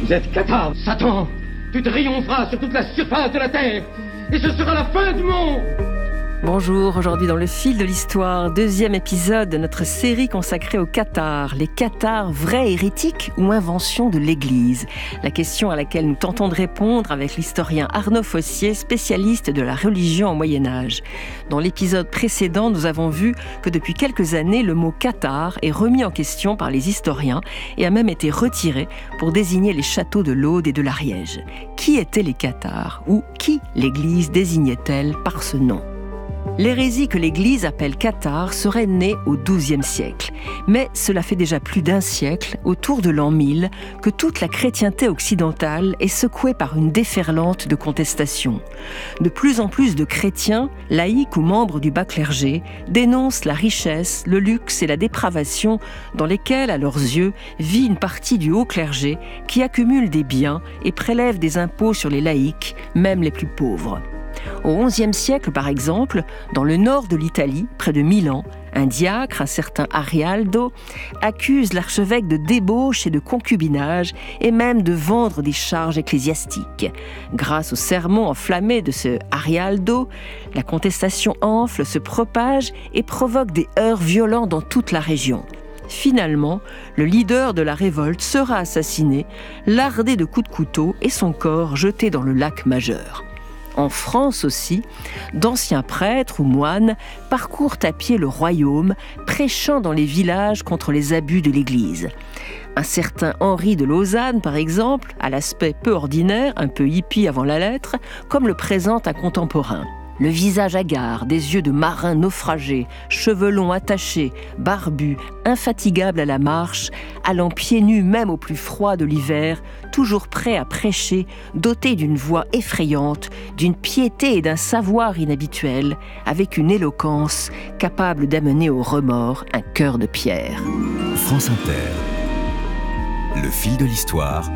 Cette cathare, Satan, tu triompheras sur toute la surface de la terre, et ce sera la fin du monde. Bonjour, aujourd'hui dans le fil de l'histoire, deuxième épisode de notre série consacrée aux cathares. Les cathares, vrais hérétiques ou invention de l'Église? La question à laquelle nous tentons de répondre avec l'historien Arnaud Fossier, spécialiste de la religion au Moyen-Âge. Dans l'épisode précédent, nous avons vu que depuis quelques années, le mot cathare est remis en question par les historiens et a même été retiré pour désigner les châteaux de l'Aude et de l'Ariège. Qui étaient les cathares ou qui l'Église désignait-elle par ce nom? L'hérésie que l'Église appelle cathare serait née au XIIe siècle. Mais cela fait déjà plus d'un siècle, autour de l'an 1000, que toute la chrétienté occidentale est secouée par une déferlante de contestation. De plus en plus de chrétiens, laïcs ou membres du bas clergé, dénoncent la richesse, le luxe et la dépravation dans lesquels, à leurs yeux, vit une partie du haut clergé qui accumule des biens et prélève des impôts sur les laïcs, même les plus pauvres. Au XIe siècle, par exemple, dans le nord de l'Italie, près de Milan, un diacre, un certain Arialdo, accuse l'archevêque de débauche et de concubinage et même de vendre des charges ecclésiastiques. Grâce au sermon enflammé de ce Arialdo, la contestation enfle, se propage et provoque des heurts violents dans toute la région. Finalement, le leader de la révolte sera assassiné, lardé de coups de couteau et son corps jeté dans le lac Majeur. En France aussi, d'anciens prêtres ou moines parcourent à pied le royaume, prêchant dans les villages contre les abus de l'Église. Un certain Henri de Lausanne, par exemple, à l'aspect peu ordinaire, un peu hippie avant la lettre, comme le présente un contemporain. Le visage hagard, des yeux de marin naufragé, cheveux longs attachés, barbu, infatigable à la marche, allant pieds nus même au plus froid de l'hiver, toujours prêt à prêcher, doté d'une voix effrayante, d'une piété et d'un savoir inhabituels, avec une éloquence capable d'amener au remords un cœur de pierre. France Inter, le fil de l'histoire,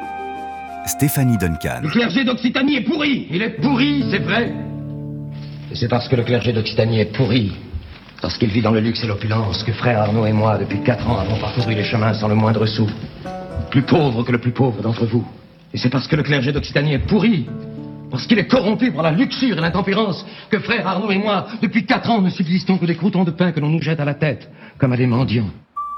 Stéphanie Duncan. Le clergé d'Occitanie est pourri. Il est pourri, c'est vrai. Et c'est parce que le clergé d'Occitanie est pourri, parce qu'il vit dans le luxe et l'opulence, que frère Arnaud et moi, depuis 4 ans, avons parcouru les chemins sans le moindre sou. Plus pauvre que le plus pauvre d'entre vous. Et c'est parce que le clergé d'Occitanie est pourri, parce qu'il est corrompu par la luxure et l'intempérance, que frère Arnaud et moi, depuis 4 ans, ne subsistons que des croûtons de pain que l'on nous jette à la tête, comme à des mendiants.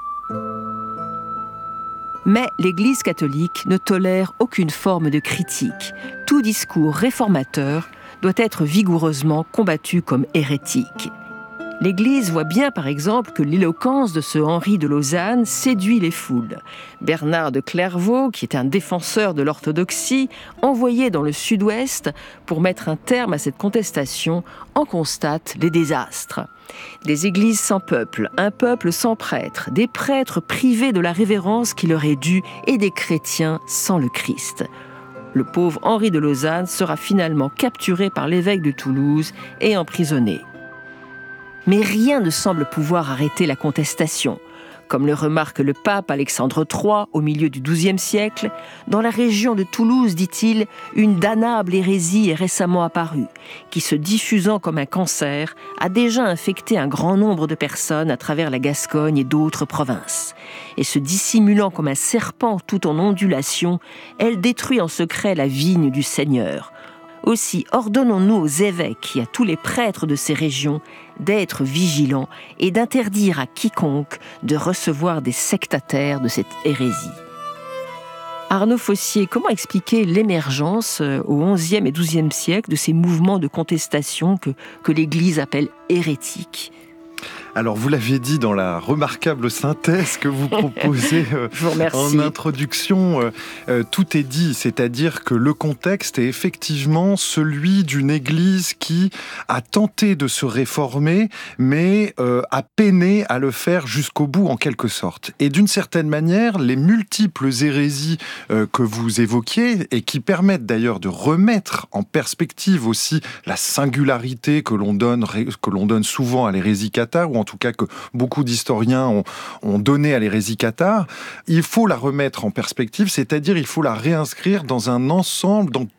Mais l'Église catholique ne tolère aucune forme de critique. Tout discours réformateur doit être vigoureusement combattu comme hérétique. L'Église voit bien, par exemple, que l'éloquence de ce Henri de Lausanne séduit les foules. Bernard de Clairvaux, qui est un défenseur de l'orthodoxie, envoyé dans le sud-ouest pour mettre un terme à cette contestation, en constate les désastres. Des églises sans peuple, un peuple sans prêtre, des prêtres privés de la révérence qui leur est due et des chrétiens sans le Christ. Le pauvre Henri de Lausanne sera finalement capturé par l'évêque de Toulouse et emprisonné. Mais rien ne semble pouvoir arrêter la contestation. Comme le remarque le pape Alexandre III au milieu du XIIe siècle, dans la région de Toulouse, dit-il, une damnable hérésie est récemment apparue, qui, se diffusant comme un cancer, a déjà infecté un grand nombre de personnes à travers la Gascogne et d'autres provinces. Et se dissimulant comme un serpent tout en ondulation, elle détruit en secret la vigne du Seigneur. Aussi, ordonnons-nous aux évêques et à tous les prêtres de ces régions d'être vigilants et d'interdire à quiconque de recevoir des sectataires de cette hérésie. Arnaud Fossier, comment expliquer l'émergence au XIe et XIIe siècle de ces mouvements de contestation que l'Église appelle hérétiques ? Alors, vous l'avez dit dans la remarquable synthèse que vous proposez en introduction, tout est dit, c'est-à-dire que le contexte est effectivement celui d'une Église qui a tenté de se réformer, mais a peiné à le faire jusqu'au bout, en quelque sorte. Et d'une certaine manière, les multiples hérésies que vous évoquiez, et qui permettent d'ailleurs de remettre en perspective aussi la singularité que l'on donne souvent à l'hérésie cathare, ou en tout cas que beaucoup d'historiens ont donné à l'hérésie cathare, il faut la remettre en perspective, c'est-à-dire il faut la réinscrire dans un ensemble, dans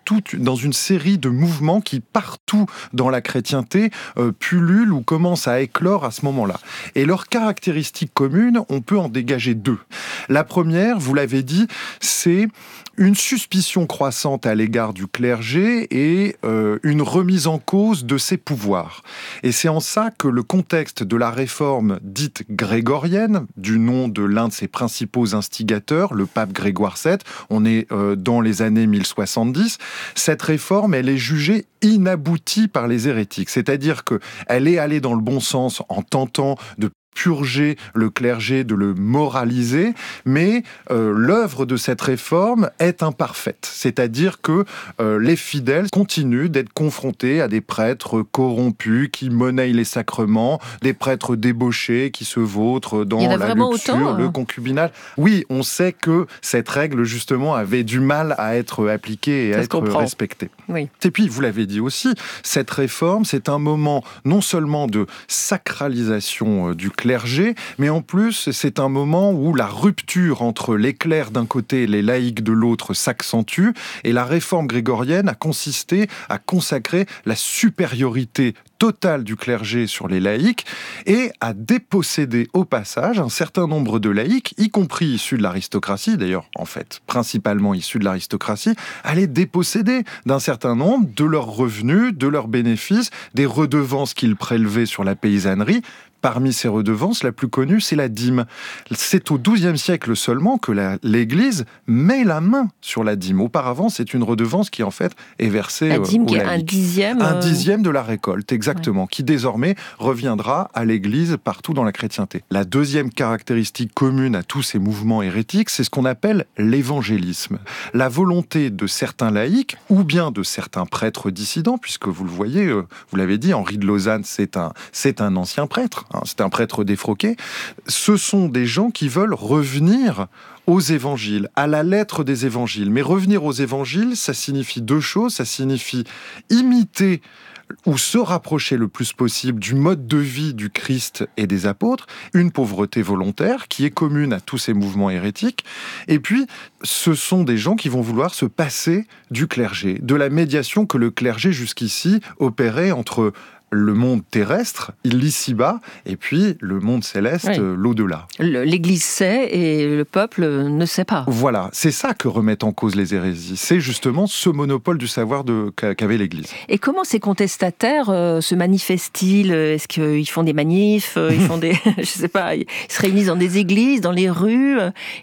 dans une série de mouvements qui, partout dans la chrétienté, pullulent ou commencent à éclore à ce moment-là. Et leurs caractéristiques communes, on peut en dégager deux. La première, vous l'avez dit, c'est une suspicion croissante à l'égard du clergé et une remise en cause de ses pouvoirs. Et c'est en ça que le contexte de la réforme dite grégorienne, du nom de l'un de ses principaux instigateurs, le pape Grégoire VII, on est dans les années 1070, cette réforme, elle est jugée inaboutie par les hérétiques. C'est-à-dire qu'elle est allée dans le bon sens en tentant de purger le clergé, de le moraliser, mais l'œuvre de cette réforme est imparfaite. C'est-à-dire que les fidèles continuent d'être confrontés à des prêtres corrompus qui monnaient les sacrements, des prêtres débauchés qui se vautrent dans la luxure, le concubinage. Oui, on sait que cette règle, justement, avait du mal à être appliquée et à être respectée. Oui. Et puis, vous l'avez dit aussi, cette réforme, c'est un moment non seulement de sacralisation du clergé, mais en plus, c'est un moment où la rupture entre les clercs d'un côté et les laïcs de l'autre s'accentue, et la réforme grégorienne a consisté à consacrer la supériorité totale du clergé sur les laïcs et à déposséder au passage un certain nombre de laïcs, y compris issus de l'aristocratie, d'ailleurs en fait principalement issus de l'aristocratie, à les déposséder d'un certain nombre de leurs revenus, de leurs bénéfices, des redevances qu'ils prélevaient sur la paysannerie. Parmi ces redevances, la plus connue, c'est la dîme. C'est au XIIe siècle seulement que l'Église met la main sur la dîme. Auparavant, c'est une redevance qui, en fait, est versée la dîme aux qui est laïcs. un dixième de la récolte, exactement, qui désormais reviendra à l'Église partout dans la chrétienté. La deuxième caractéristique commune à tous ces mouvements hérétiques, c'est ce qu'on appelle l'évangélisme. La volonté de certains laïcs, ou bien de certains prêtres dissidents, puisque vous le voyez, vous l'avez dit, Henri de Lausanne, c'est un ancien prêtre. C'est un prêtre défroqué. Ce sont des gens qui veulent revenir aux évangiles, à la lettre des évangiles. Mais revenir aux évangiles, ça signifie deux choses. Ça signifie imiter ou se rapprocher le plus possible du mode de vie du Christ et des apôtres, une pauvreté volontaire qui est commune à tous ces mouvements hérétiques. Et puis, ce sont des gens qui vont vouloir se passer du clergé, de la médiation que le clergé jusqu'ici opérait entre le monde terrestre, l'ici-bas, et puis le monde céleste, l'au-delà. L'Église sait et le peuple ne sait pas. Voilà, c'est ça que remettent en cause les hérésies. C'est justement ce monopole du savoir qu'avait l'Église. Et comment ces contestataires se manifestent-ils ? Est-ce qu'ils font des manifs ? Ils font des, je sais pas, ils se réunissent dans des églises, dans les rues ?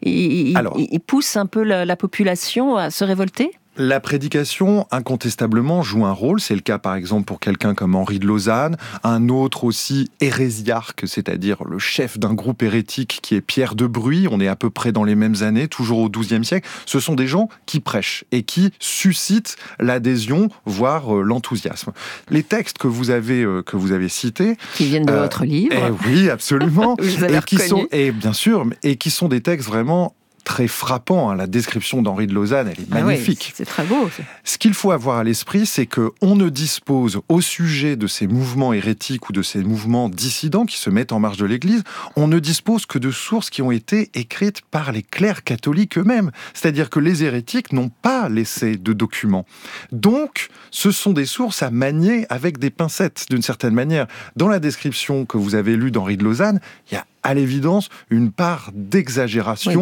Ils poussent un peu la population à se révolter ? La prédication, incontestablement, joue un rôle. C'est le cas, par exemple, pour quelqu'un comme Henri de Lausanne, un autre aussi hérésiarque, c'est-à-dire le chef d'un groupe hérétique qui est Pierre de Bruy. On est à peu près dans les mêmes années, toujours au XIIe siècle. Ce sont des gens qui prêchent et qui suscitent l'adhésion, voire l'enthousiasme. Les textes que vous avez cités... Qui viennent de votre livre. Oui, absolument. Vous avez bien sûr, et qui sont des textes vraiment très frappant. La description d'Henri de Lausanne, elle est magnifique. Oui, c'est très beau. Ce qu'il faut avoir à l'esprit, c'est qu'on ne dispose, au sujet de ces mouvements hérétiques ou de ces mouvements dissidents qui se mettent en marge de l'Église, on ne dispose que de sources qui ont été écrites par les clercs catholiques eux-mêmes. C'est-à-dire que les hérétiques n'ont pas laissé de documents. Donc, ce sont des sources à manier avec des pincettes, d'une certaine manière. Dans la description que vous avez lue d'Henri de Lausanne, il y a à l'évidence une part d'exagération,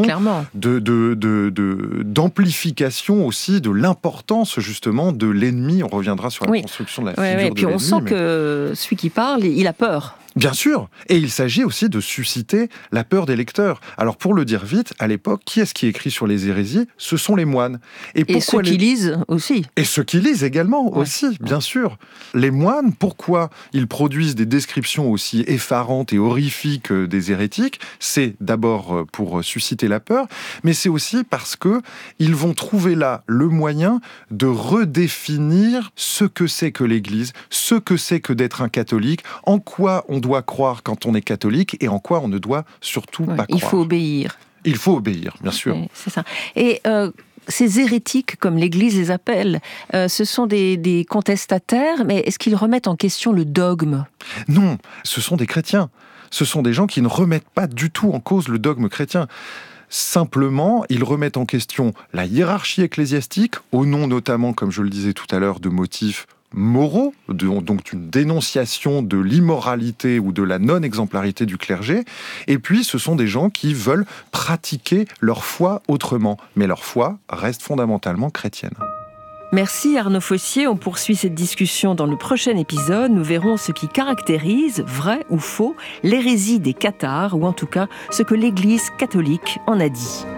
d'amplification aussi de l'importance justement de l'ennemi. On reviendra sur la construction de la figure de l'ennemi. Et puis on sent que celui qui parle, il a peur. Bien sûr, et il s'agit aussi de susciter la peur des lecteurs. Alors pour le dire vite, à l'époque, qui est-ce qui écrit sur les hérésies ? Ce sont les moines. Et ceux qui lisent aussi. Et ceux qui lisent également aussi, bien sûr. Les moines, pourquoi ils produisent des descriptions aussi effarantes et horrifiques des hérétiques ? C'est d'abord pour susciter la peur, mais c'est aussi parce que ils vont trouver là le moyen de redéfinir ce que c'est que l'Église, ce que c'est que d'être un catholique, en quoi on doit croire quand on est catholique et en quoi on ne doit surtout pas croire. Il faut obéir. Il faut obéir, bien sûr. Oui, c'est ça. Et ces hérétiques, comme l'Église les appelle, ce sont des contestataires, mais est-ce qu'ils remettent en question le dogme ? Non, ce sont des chrétiens. Ce sont des gens qui ne remettent pas du tout en cause le dogme chrétien. Simplement, ils remettent en question la hiérarchie ecclésiastique, au nom notamment, comme je le disais tout à l'heure, de motifs moraux, donc une dénonciation de l'immoralité ou de la non-exemplarité du clergé. Et puis, ce sont des gens qui veulent pratiquer leur foi autrement. Mais leur foi reste fondamentalement chrétienne. Merci Arnaud Fossier. On poursuit cette discussion dans le prochain épisode. Nous verrons ce qui caractérise, vrai ou faux, l'hérésie des cathares, ou en tout cas ce que l'Église catholique en a dit.